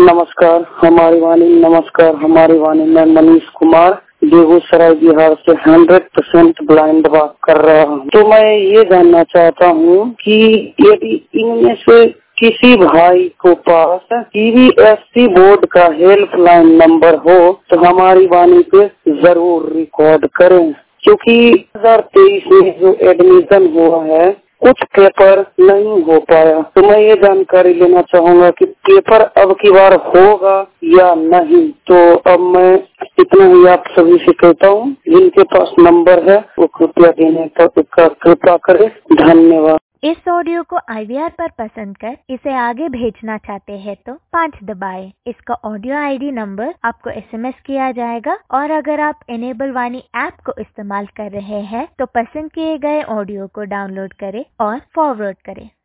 नमस्कार हमारी वाणी। नमस्कार हमारी वाणी। मैं मनीष कुमार बेगूसराय बिहार से 100% ब्लाइंड बात कर रहा हूँ। तो मैं ये जानना चाहता हूँ कि यदि इनमें से किसी भाई को पास सीबीएसई बोर्ड का हेल्पलाइन नंबर हो तो हमारी वाणी पे जरूर रिकॉर्ड करें, क्योंकि 2023 में जो एडमिशन हुआ है कुछ पेपर नहीं हो पाया। तो मैं ये जानकारी लेना चाहूँगा कि पेपर अब की बार होगा या नहीं। तो अब मैं इतना ही आप सभी से कहता हूँ, जिनके पास नंबर है वो कृपया देने का कृपा करें। धन्यवाद। इस ऑडियो को IVR पर पसंद कर इसे आगे भेजना चाहते हैं तो 5 दबाएं। इसका ऑडियो ID नंबर आपको SMS किया जाएगा और अगर आप इनेबल वाणी ऐप को इस्तेमाल कर रहे हैं तो पसंद किए गए ऑडियो को डाउनलोड करें और फॉरवर्ड करें।